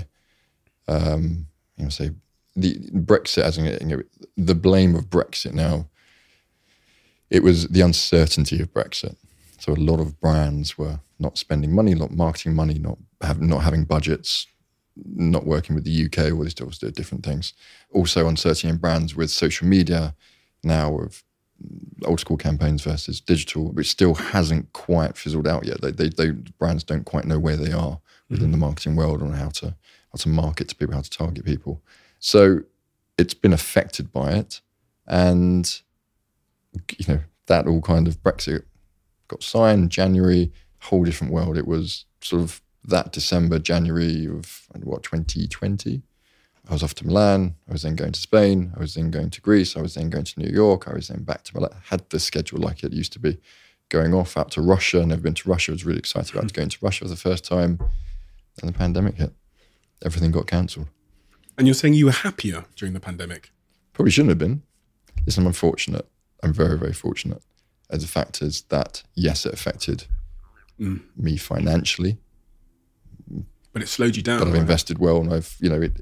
say, the Brexit, the blame of Brexit now. It was the uncertainty of Brexit. So a lot of brands were not spending money, not marketing money, not having budgets, not working with the UK, all these different things. Also uncertainty in brands with social media now, of old school campaigns versus digital, which still hasn't quite fizzled out yet. They brands don't quite know where they are within the marketing world on how to market to people, how to target people. So it's been affected by it, and that all kind of Brexit got signed January, whole different world. It was sort of that December, January of 2020. I was off to Milan. I was then going to Spain. I was then going to Greece. I was then going to New York. I was then back to Milan. I had the schedule like it used to be. Going off out to Russia. Never been to Russia. I was really excited about going to Russia for the first time. And the pandemic hit. Everything got cancelled. And you're saying you were happier during the pandemic? Probably shouldn't have been. Listen, I'm fortunate. I'm very, very fortunate. And the fact is that, yes, it affected me financially. But it slowed you down. But I've invested well, and I've,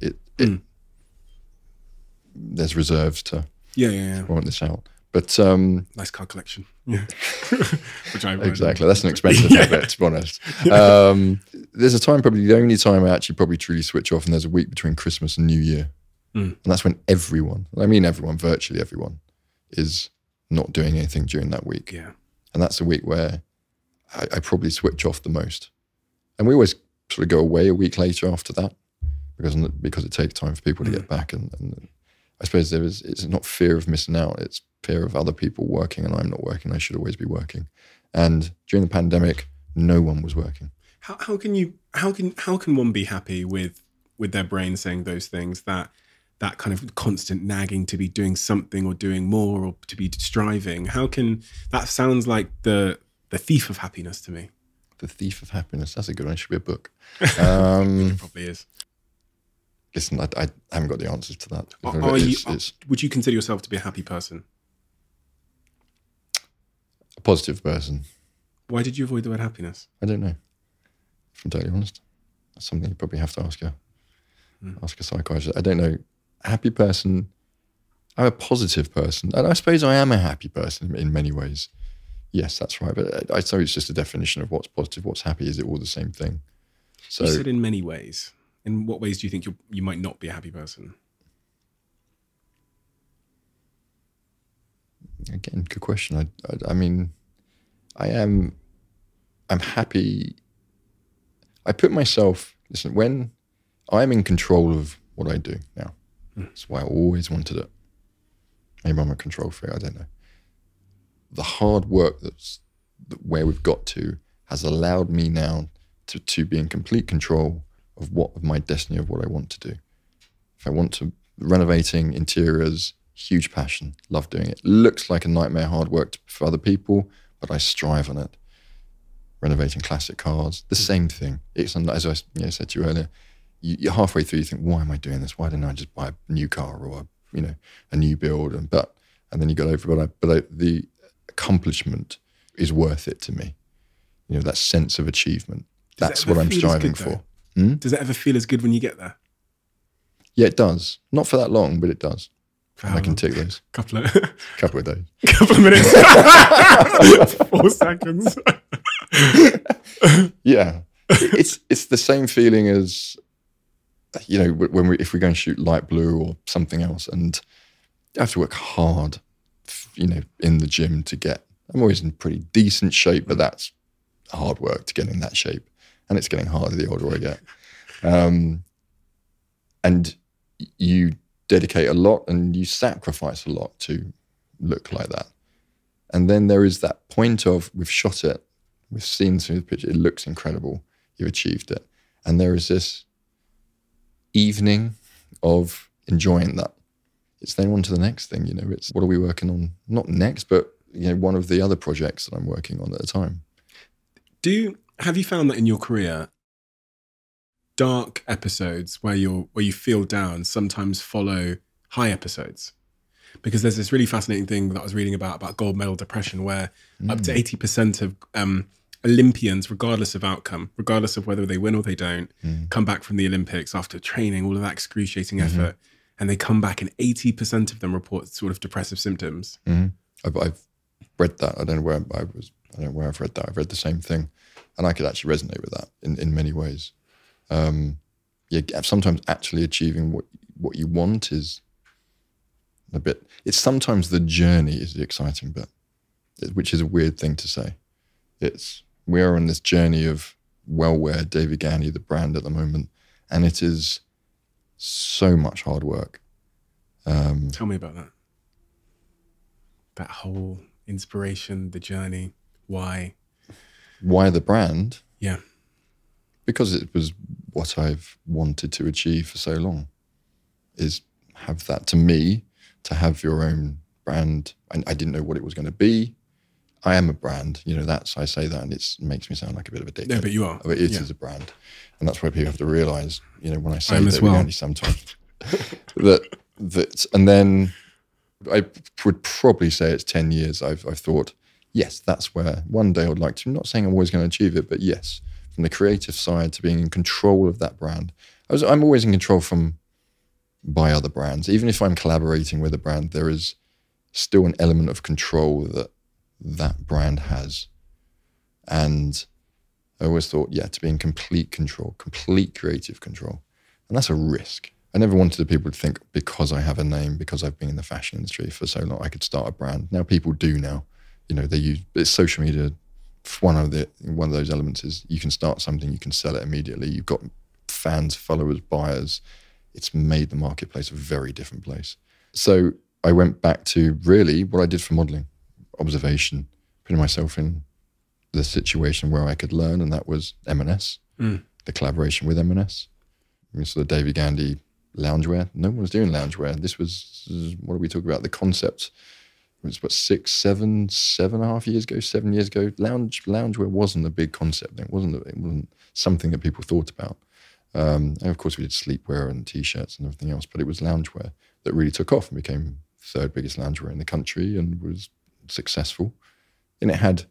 there's reserves to want this out. But nice car collection. Yeah. Which I exactly. That's an expensive habit, to be honest. There's a time, probably the only time I actually probably truly switch off, and there's a week between Christmas and New Year. And that's when everyone, virtually everyone, is not doing anything during that week. Yeah. And that's the week where I probably switch off the most. And we always sort of go away a week later after that because it takes time for people to get back. And I suppose it's not fear of missing out, it's fear of other people working and I'm not working. I should always be working. And during the pandemic, no one was working. How can one be happy with their brain saying those things, that kind of constant nagging to be doing something or doing more or to be striving? How can that sounds like the thief of happiness to me? The Thief of Happiness. That's a good one. It should be a book. It probably is. Listen, I haven't got the answers to that. Would you consider yourself to be a happy person? A positive person. Why did you avoid the word happiness? I don't know. If I'm totally honest. That's something you probably have to ask a psychiatrist. I don't know. A happy person. I'm a positive person. And I suppose I am a happy person in many ways. Yes, that's right. But I suppose it's just a definition of what's positive, what's happy. Is it all the same thing? So, you said in many ways. In what ways do you think you might not be a happy person? Again, good question. I mean, I'm happy. I put myself, listen, when I'm in control of what I do now, that's why I always wanted it. Maybe I'm a control freak, I don't know. The hard work where we've got to has allowed me now to be in complete control of my destiny, of what I want to do. If I want to, renovating interiors, huge passion, love doing it. Looks like a nightmare hard work for other people, but I strive on it. Renovating classic cars, the same thing. It's, as I said to you earlier, you're halfway through, you think, why am I doing this? Why didn't I just buy a new car or a new build? And then you go over it. But the accomplishment is worth it to me. That sense of achievement. That's what I'm striving for. Does it ever feel as good when you get there? Yeah, it does. Not for that long, but it does. I can tick those. Couple of days. Couple of minutes. 4 seconds. Yeah. It's the same feeling as, if we go and shoot Light Blue or something else, and you have to work hard, in the gym to get. I'm always in pretty decent shape, but that's hard work to get in that shape. And it's getting harder the older I get. And you dedicate a lot and you sacrifice a lot to look like that. And then there is that point of, we've shot it, we've seen through the picture, it looks incredible, you've achieved it. And there is this evening of enjoying that. It's then on to the next thing, it's what are we working on? Not next, but one of the other projects that I'm working on at the time. Have you found that in your career, dark episodes where you feel down sometimes follow high episodes? Because there's this really fascinating thing that I was reading about gold medal depression, where up to 80% of Olympians, regardless of outcome, regardless of whether they win or they don't, come back from the Olympics after training, all of that excruciating effort, and they come back and 80% of them report sort of depressive symptoms. I've read that. I don't know where I've read that. I've read the same thing. And I could actually resonate with that in many ways. Sometimes actually achieving what you want is a bit. It's sometimes the journey is the exciting bit, which is a weird thing to say. We are on this journey of Wellwear, David Gandy, the brand at the moment, and it is so much hard work. Tell me about that. That whole inspiration, the journey, why? Why the brand? Yeah. Because it was what I've wanted to achieve for so long. is have that. To me, to have your own brand, and I didn't know what it was going to be. I am a brand, I say that and it makes me sound like a bit of a dickhead. No, but you are. But it is a brand. And that's why people have to realise, when I say that well. sometimes, that, and then I would probably say it's 10 years I've thought, yes, that's where one day I would like to. I'm not saying I'm always going to achieve it, but yes, from the creative side to being in control of that brand. I'm always in control by other brands. Even if I'm collaborating with a brand, there is still an element of control that brand has. And I always thought, to be in complete control, complete creative control. And that's a risk. I never wanted people to think because I have a name, because I've been in the fashion industry for so long, I could start a brand. Now people do now. They use it's social media. One of those elements is you can start something, you can sell it immediately. You've got fans, followers, buyers. It's made the marketplace a very different place. So I went back to really what I did for modeling, observation, putting myself in the situation where I could learn, and that was M&S, the collaboration with M&S. So the David Gandy loungewear. No one was doing loungewear. This was, what are we talking about? The concept was 7 and a half years ago, 7 years ago. Loungewear wasn't a big concept. It wasn't something that people thought about. And of course we did sleepwear and t-shirts and everything else, but it was loungewear that really took off and became third biggest loungewear in the country and was successful. And it had,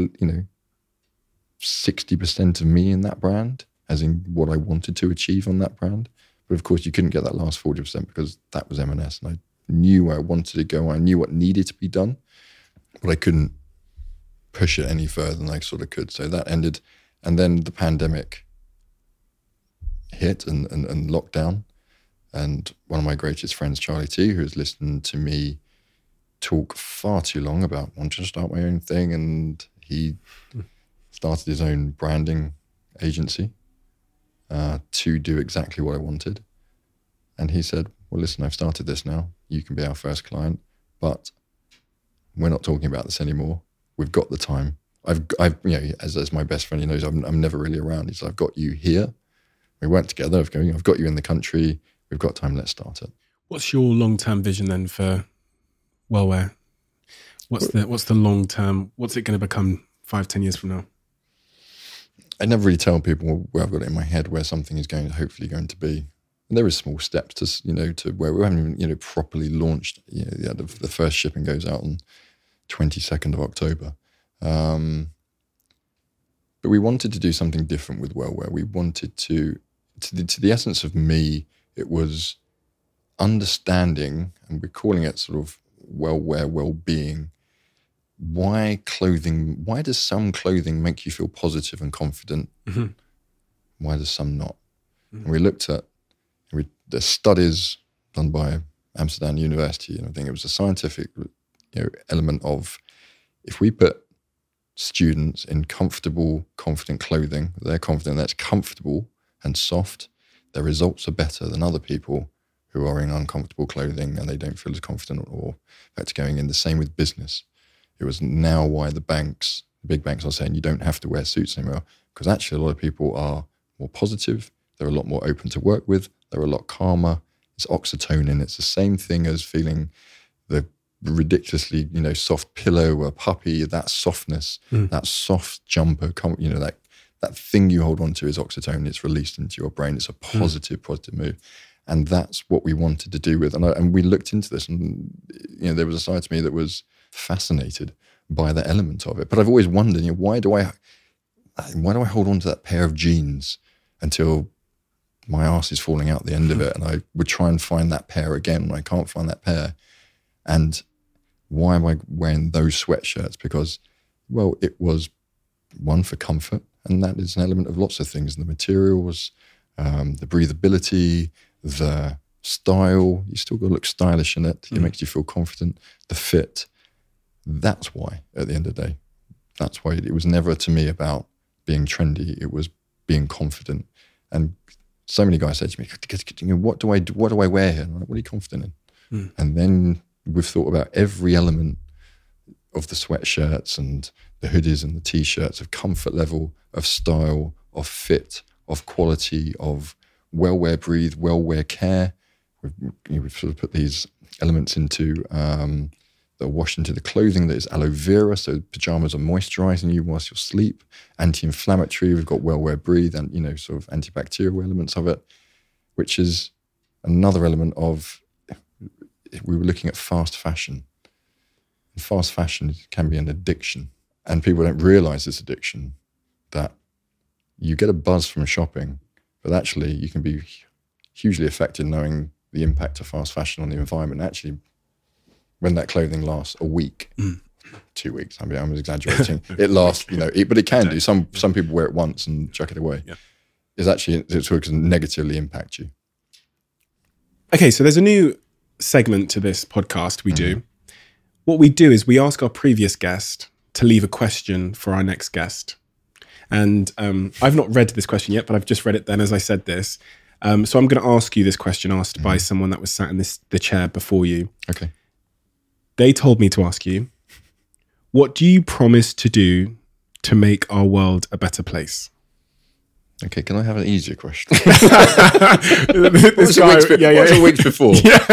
60% of me in that brand, as in what I wanted to achieve on that brand. But of course you couldn't get that last 40% because that was M&S, and I knew where I wanted to go. I knew what needed to be done, but I couldn't push it any further than I sort of could. So that ended. And then the pandemic hit and lockdown. And one of my greatest friends, Charlie T, who has listened to me talk far too long about wanting to start my own thing, and he started his own branding agency to do exactly what I wanted. And he said, well, listen, I've started this now. You can be our first client, but we're not talking about this anymore. We've got the time. I've as my best friend, he knows I'm never really around. He said, I've got you here. We worked together. I've got you in the country. We've got time. Let's start it. What's your long-term vision then for Wellwear? What's the long-term? What's it going to become 5-10 years from now? I never really tell people where I've got it in my head where something is hopefully going to be. And there is small steps to where we haven't even properly launched. The first shipping goes out on 22nd of October. But we wanted to do something different with Wellwear. We wanted to the essence of me, it was understanding, and we're calling it sort of Wellwear, well-being. Why does some clothing make you feel positive and confident? Mm-hmm. Why does some not? Mm-hmm. And we looked at the studies done by Amsterdam University, and I think it was a scientific element of, if we put students in comfortable, confident clothing, they're confident, that's comfortable and soft, their results are better than other people who are in uncomfortable clothing and they don't feel as confident or that's going in. The same with business. It was now why the big banks are saying you don't have to wear suits anymore, because actually a lot of people are more positive, they're a lot more open to work with, they're a lot calmer. It's oxytocin. It's the same thing as feeling the ridiculously, soft pillow or puppy, that softness, that soft jumper, that thing you hold on to is oxytocin. It's released into your brain. It's a positive move. And that's what we wanted to do with, and we looked into this, and there was a side to me that was fascinated by the element of it. But I've always wondered, why do I hold on to that pair of jeans until my arse is falling out the end of it, and I would try and find that pair again when I can't find that pair. And why am I wearing those sweatshirts? Because, well, it was one for comfort, and that is an element of lots of things. The materials, the breathability, the style. You still got to look stylish in it. It makes you feel confident. The fit. That's why, at the end of the day, that's why it was never to me about being trendy. It was being confident. And so many guys said to me, what do I wear here? And I'm like, what are you confident in? And then we've thought about every element of the sweatshirts and the hoodies and the t-shirts, of comfort level, of style, of fit, of quality, of well-wear breathe, well-wear care. we've sort of put these elements into that are washed into the clothing. That is aloe vera, so pajamas are moisturizing you whilst you sleep. Anti-inflammatory, we've got Well Wear Breathe, and sort of antibacterial elements of it, which is another element of. We were looking at fast fashion. And fast fashion can be an addiction, and people don't realize this addiction, that you get a buzz from shopping, but actually you can be hugely affected knowing the impact of fast fashion on the environment. Actually, when that clothing lasts a week, 2 weeks, I mean, I'm exaggerating. It lasts, but it can do. Some people wear it once and chuck it away. Yeah. It can negatively impact you. Okay, so there's a new segment to this podcast we do. What we do is we ask our previous guest to leave a question for our next guest. And I've not read this question yet, but I've just read it then as I said this. So I'm going to ask you this question asked by someone that was sat in the chair before you. Okay. They told me to ask you, what do you promise to do to make our world a better place? Okay, can I have an easier question? What was the weeks before?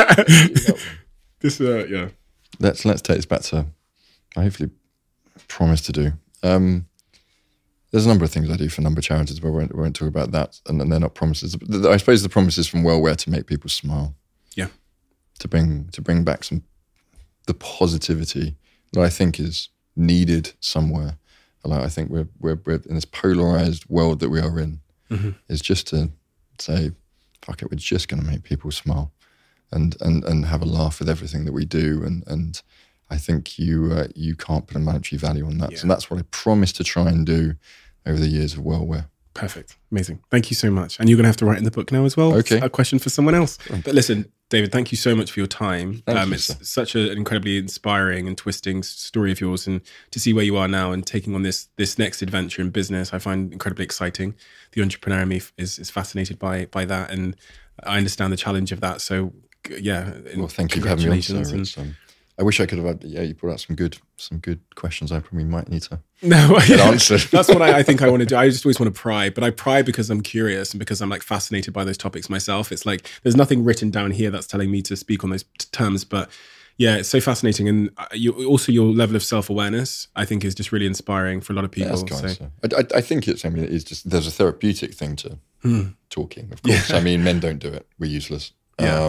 Yeah. Let's take this back to, I hopefully promise to do. There's a number of things I do for a number of charities, but we won't talk about that, and they're not promises. I suppose the promise is from Well Wear to make people smile. Yeah. To bring back the positivity that I think is needed somewhere. Like, I think we're in this polarized world that we are in. Is just to say, fuck it, we're just going to make people smile, and have a laugh with everything that we do, and I think you can't put a monetary value on that. Yeah. So that's what I promise to try and do over the years of Well Wear. Perfect. Amazing. Thank you so much. And you're going to have to write in the book now as well. Okay. A question for someone else. But listen, David, thank you so much for your time. It's such an incredibly inspiring and twisting story of yours, and to see where you are now and taking on this next adventure in business, I find incredibly exciting. The entrepreneur in me is fascinated by that, and I understand the challenge of that. So yeah. Well, thank you for having me on, sir. I wish I could have had, you brought out some good questions I probably might need to get answered. That's what I think I want to do. I just always want to pry, but I pry because I'm curious and because I'm like fascinated by those topics myself. It's like, there's nothing written down here that's telling me to speak on those terms, but yeah, it's so fascinating. And also your level of self-awareness, I think, is just really inspiring for a lot of people. Yeah, I think it's just, there's a therapeutic thing to talking, of course. Yeah. I mean, men don't do it. We're useless. Yeah.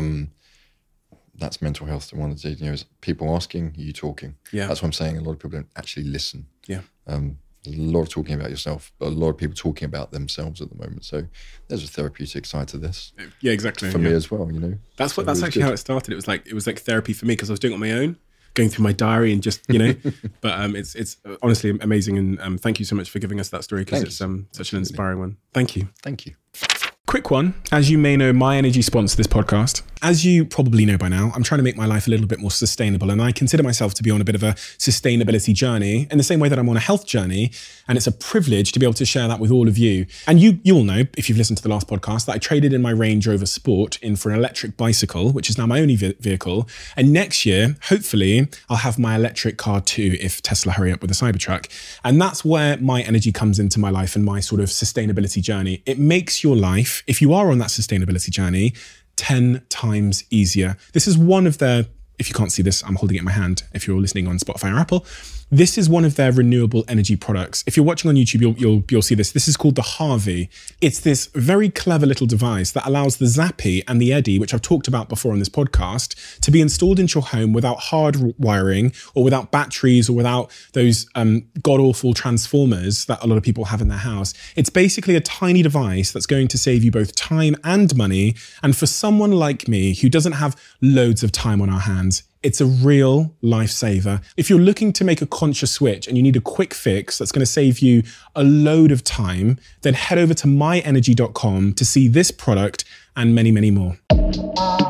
That's mental health. One of the is people asking, you talking. Yeah, that's what I'm saying. A lot of people don't actually listen. Yeah, there's a lot of talking about yourself, but a lot of people talking about themselves at the moment. So there's a therapeutic side to this. Yeah, exactly. For me as well. That's actually how it started. It was like therapy for me because I was doing it on my own, going through my diary and just But it's honestly amazing, and thank you so much for giving us that story because it's such an inspiring one. Thank you. Thank you. Quick one. As you may know, My Energy sponsor this podcast. As you probably know by now, I'm trying to make my life a little bit more sustainable, and I consider myself to be on a bit of a sustainability journey in the same way that I'm on a health journey, and it's a privilege to be able to share that with all of you. And you all know, if you've listened to the last podcast, that I traded in my Range Rover Sport in for an electric bicycle, which is now my only vehicle. And next year, hopefully, I'll have my electric car too, if Tesla hurry up with the Cybertruck. And that's where My Energy comes into my life and my sort of sustainability journey. It makes your life, if you are on that sustainability journey, 10 times easier. This is one of their, if you can't see this, I'm holding it in my hand if you're listening on Spotify or Apple. This is one of their renewable energy products. If you're watching on YouTube, you'll see this. This is called the Harvey. It's this very clever little device that allows the Zappi and the Eddy, which I've talked about before on this podcast, to be installed into your home without hard wiring or without batteries or without those god-awful transformers that a lot of people have in their house. It's basically a tiny device that's going to save you both time and money. And for someone like me who doesn't have loads of time on our hands, it's a real lifesaver. If you're looking to make a conscious switch and you need a quick fix that's going to save you a load of time, then head over to myenergy.com to see this product and many, many more.